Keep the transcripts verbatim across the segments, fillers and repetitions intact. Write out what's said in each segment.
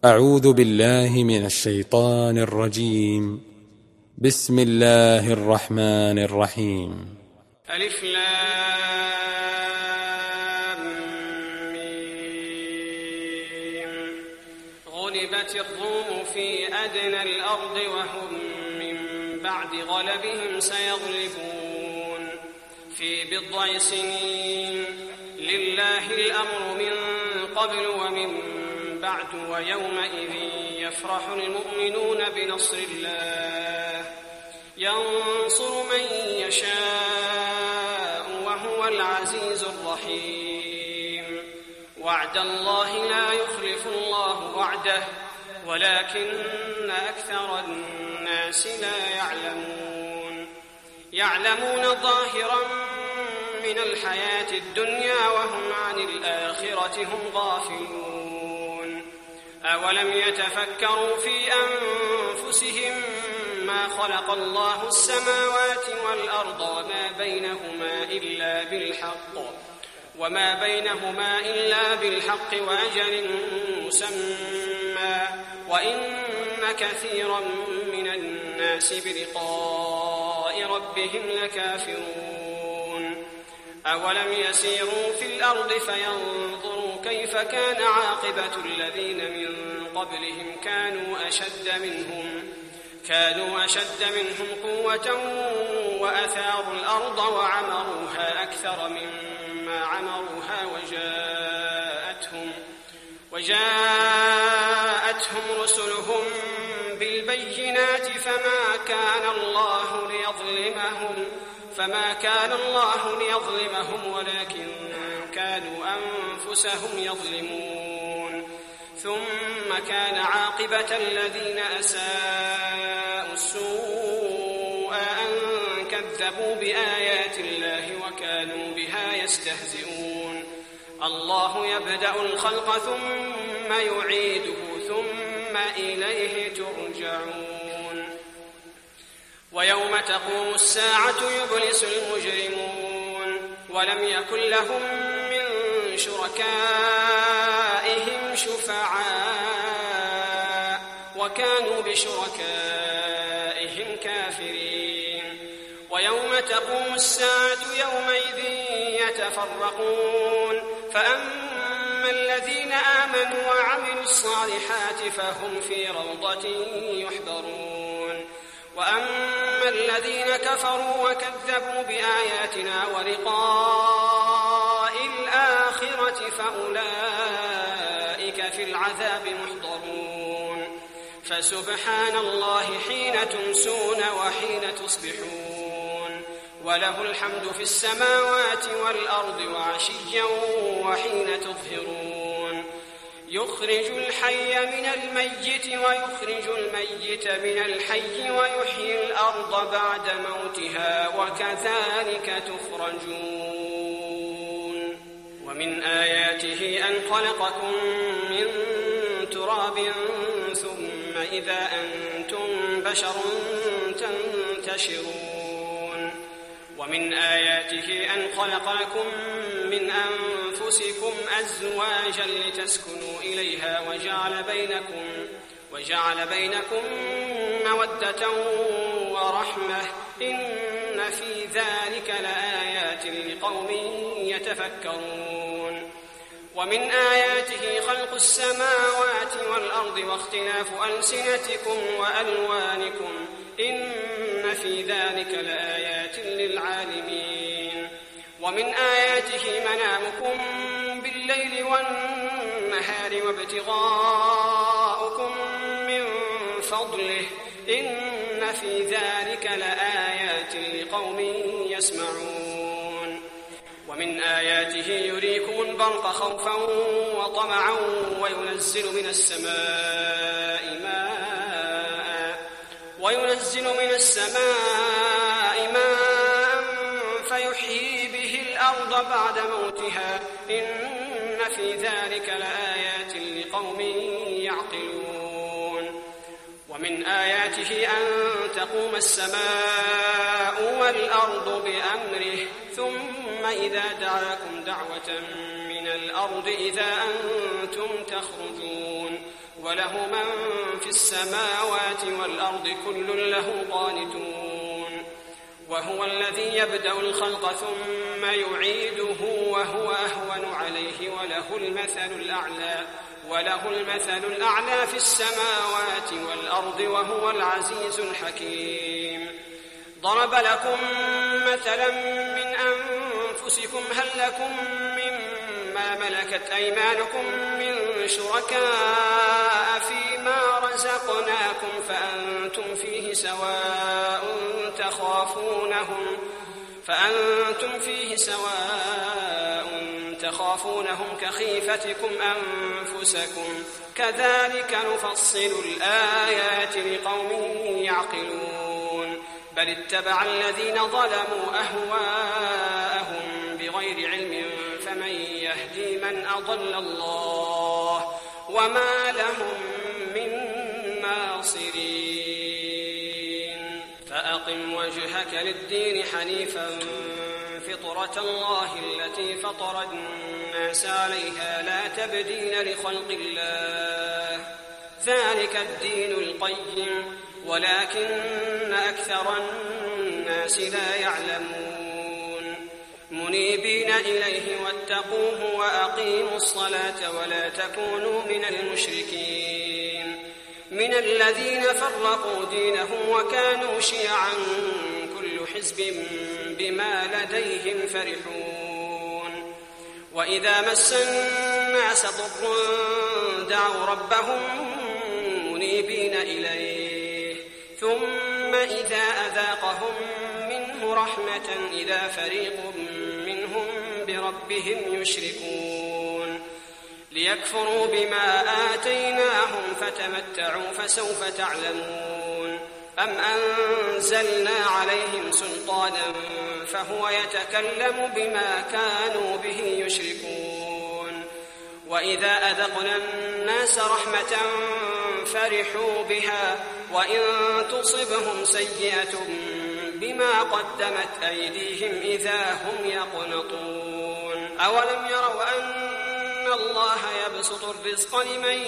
أعوذ بالله من الشيطان الرجيم. بسم الله الرحمن الرحيم. ألف لام ميم. غلبت الروم في أدنى الأرض وهم من بعد غلبهم سيغلبون في بضع سنين. لله الأمر من قبل ومن بعد ويومئذ يفرح المؤمنون بنصر الله ينصر من يشاء وهو العزيز الرحيم. وعد الله لا يخلف الله وعده ولكن أكثر الناس لا يعلمون. يعلمون ظاهرا من الحياة الدنيا وهم عن الآخرة هم غافلون. أولم يتفكروا في أنفسهم ما خلق الله السماوات والأرض وما بينهما إلا بالحق وما بينهما إلا بالحق وأجل مسمى وإن كثيرا من الناس بلقاء ربهم لكافرون. أولم يسيروا في الأرض فينظروا كيف كان عاقبة الذين من قبلهم كانوا أشد منهم كانوا أشد منهم قوة وأثاروا الأرض وعمروها أكثر مما عمروها وجاءتهم وجاءتهم رسلهم بالبينات فما كان الله ليظلمهم فما كان الله ليظلمهم ولكن كانوا أنفسهم يظلمون. ثم كان عاقبة الذين أساءوا السوء أن كذبوا بآيات الله وكانوا بها يستهزئون. الله يبدأ الخلق ثم يعيده ثم إليه ترجعون. ويوم تقوم الساعة يبلس المجرمون ولم يكن لهم من شركائهم شفعاء وكانوا بشركائهم كافرين. ويوم تقوم الساعة يومئذ يتفرقون فأما الذين آمنوا وعملوا الصالحات فهم في روضة يحبرون وأما الذين كفروا وكذبوا بآياتنا ولقاء الآخرة فأولئك في العذاب محضرون. فسبحان الله حين تمسون وحين تصبحون وله الحمد في السماوات والأرض وعشيا وحين تظهرون. يخرج الحي من الميت ويخرج الميت من الحي ويحيي الأرض بعد موتها وكذلك تخرجون. ومن آياته أن خلقكم من تراب ثم إذا أنتم بشر تنتشرون. ومن آياته أن خلق لكم من أنفسكم أزواجا لتسكنوا إليها وجعل بينكم وجعل بينكم مودة ورحمة إن في ذلك لآيات لقوم يتفكرون. ومن آياته خلق السماوات والأرض واختلاف ألسنتكم وألوانكم إن في ذلك لآيات للعالمين. ومن آياته منامكم بالليل والنهار وابتغاؤكم من فضله إن في ذلك لآيات لقوم يسمعون. ومن آياته يريكم البرق خوفا وطمعا وينزل من السماء ماء وينزل من السماء ماء فيحيي به الأرض بعد موتها إن في ذلك لآيات لقوم يعقلون. ومن آياته أن تقوم السماء والأرض بأمره ثم إذا دعاكم دعوة من الأرض إذا أنتم تخرجون وله من في السماوات والأرض كل له قانتون وهو الذي يبدأ الخلق ثم يعيده وهو أهون عليه وله المثل الأعلى وله المثل الأعلى في السماوات والأرض وهو العزيز الحكيم. ضرب لكم مثلا من أنفسكم هل لكم مما ملكت أيمانكم من شركاء فيما رزقناكم فأنتم فيه سواء تخافونهم فأنتم فيه سواء تخافونهم كخيفتكم أنفسكم كذلك نفصل الآيات لقوم يعقلون. بل اتبع الذين ظلموا أهواءهم بغير علم فمن يهدي من أضل الله وما لهم من ناصرين. فأقم وجهك للدين حنيفا فطرة الله التي فطر الناس عليها لا تبديل لخلق الله ذلك الدين القيم ولكن أكثر الناس لا يعلمون. منيبين إليه واتقوه وأقيموا الصلاة ولا تكونوا من المشركين من الذين فرقوا دينهم وكانوا شيعا كل حزب بما لديهم فرحون. وإذا مس الناس ضر دعوا ربهم منيبين إليه ثم إذا أذاقهم منه رحمة إذا فريق منهم بربهم يشركون. ليكفروا بما آتيناهم فتمتعوا فسوف تعلمون. أم أنزلنا عليهم سلطانا فهو يتكلم بما كانوا به يشركون. وإذا أذقنا الناس رحمة فرحوا بها وإن تصبهم سيئة بما قدمت أيديهم إذا هم يقنطون. أولم يروا أن الله يبسط الرزق لمن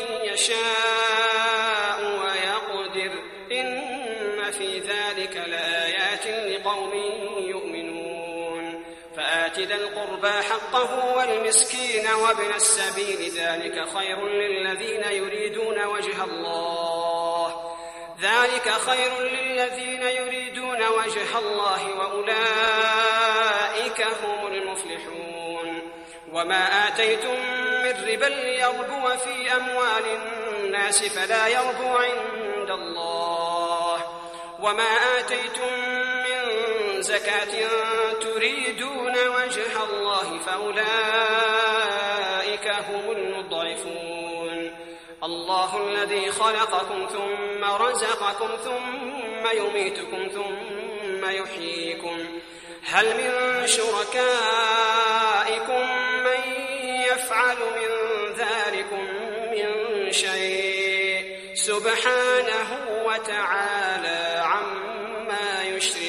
يشاء ويقدر إن في ذلك لآيات لقوم يؤمنون. فآت ذا القربى حقه والمسكين وابن السبيل ذلك خير للذين يريدون وجه الله ذلك خير للذين يريدون وجه الله وأولئك هم المفلحون. وما آتيتم من ربا ليربو في أموال الناس فلا يربو عند الله وما آتيتم من زكاة تريدون وجه الله فأولئك هم المضعفون. الله الذي خلقكم ثم رزقكم ثم يميتكم ثم يحييكم هل من شركائكم من يفعل من ذلكم من شيء سبحانه وتعالى عما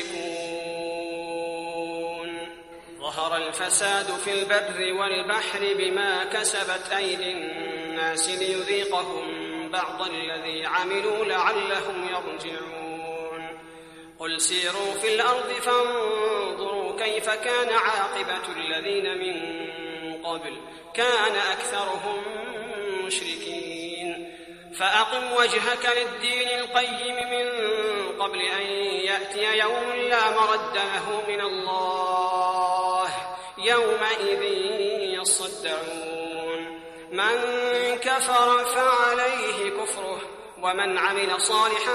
يشركون. ظهر الفساد في البر والبحر بما كسبت أيدي الناس ليذيقهم بعض الذي عملوا لعلهم يرجعون. قل سيروا في الأرض فانظروا كيف كان عاقبة الذين من قبل كان أكثرهم مشركين. فأقم وجهك للدين القيم من قبل أن يأتي يوم لا مرد له من الله يومئذ يصدعون. من كفر فعليه كفره ومن عمل صالحا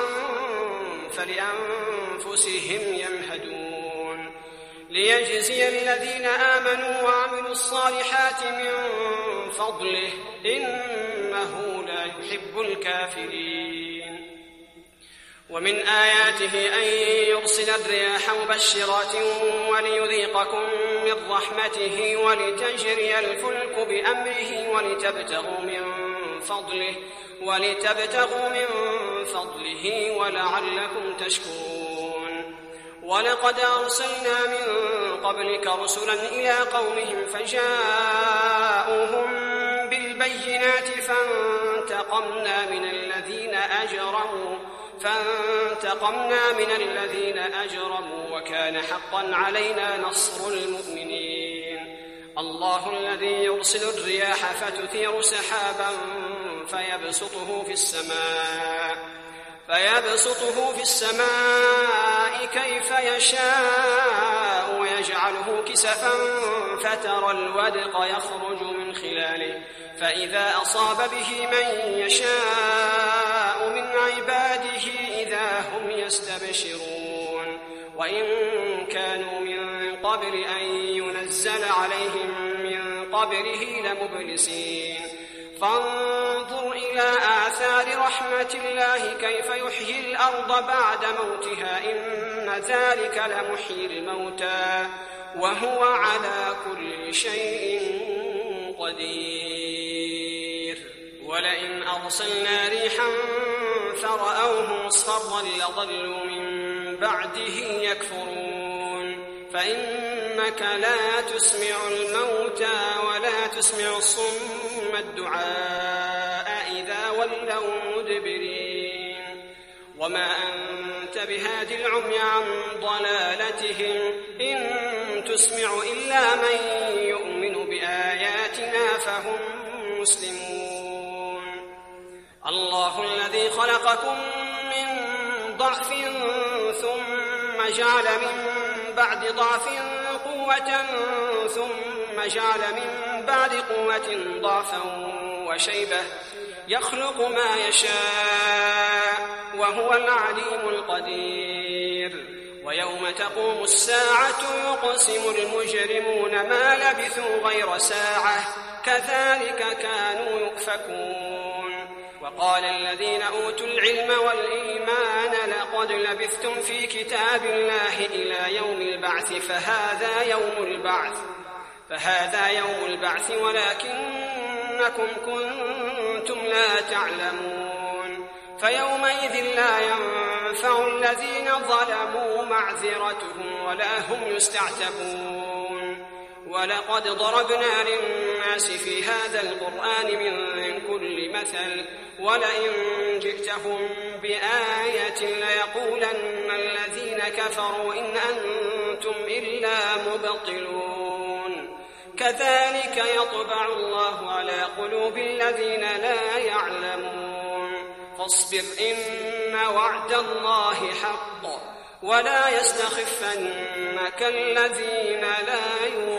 فلأنفسهم يمهدون. ليجزي الذين آمنوا وعملوا الصالحات من فضله إنه لا يحب الكافرين. ومن آياته أن يرسل الرياح مبشرات وليذيقكم من رحمته ولتجري الفلك بأمره ولتبتغوا من فضله ولتبتغوا من فضله ولعلكم تشكرون. ولقد أرسلنا من قبلك رسلا إلى قومهم فجاءوهم بالبينات فانتقمنا فانتقمنا من الذين أجرموا فانتقمنا من الذين أجرموا وكان حقا علينا نصر المؤمنين. الله الذي يرسل الرياح فتثير سحابا فيبسطه في السماء فيبسطه في السماء كيف يشاء ويجعله كسفا فترى الودق يخرج من خلاله فإذا أصاب به من يشاء من عباده إذا هم يستبشرون. وإن كانوا من قبل أن ينزل عليهم من قبله لمبلسين. فانظر إلى آثار رحمة الله كيف يحيي الأرض بعد موتها إن ذلك لمحيي الموتى وهو على كل شيء قدير. ولئن أرسلنا ريحا فرأوه مصفرا لظلوا من بعده يكفرون. فإنك لا تسمع الموتى ولا تسمع الصم الدعاء إذا ولوا مدبرين. وما أنت بهاد العمي عن ضلالتهم إن تسمع إلا من يؤمن بآياتنا فهم مسلمون. الله الذي خلقكم من ضعف ثم جعل من بعد ضعف قوة ثم جعل من بعد قوة ضعفا وشيبة يخلق ما يشاء وهو العليم القدير. ويوم تقوم الساعة يقسم المجرمون ما لبثوا غير ساعة كذلك كانوا يؤفكون. وقال الذين أوتوا العلم والإيمان لقد لبثتم في كتاب الله إلى يوم البعث فهذا يوم البعث فهذا يوم البعث ولكنكم كنتم لا تعلمون. فيومئذ لا ينفع الذين ظلموا معذرتهم ولا هم يستعتبون. ولقد ضربنا للناس في هذا القرآن من كل مثل ولئن جئتهم بآية ليقولن الذين كفروا إن أنتم إلا مبطلون. كذلك يطبع الله على قلوب الذين لا يعلمون. فاصبر إن وعد الله حق ولا يستخفنك الذين لا يؤمنون.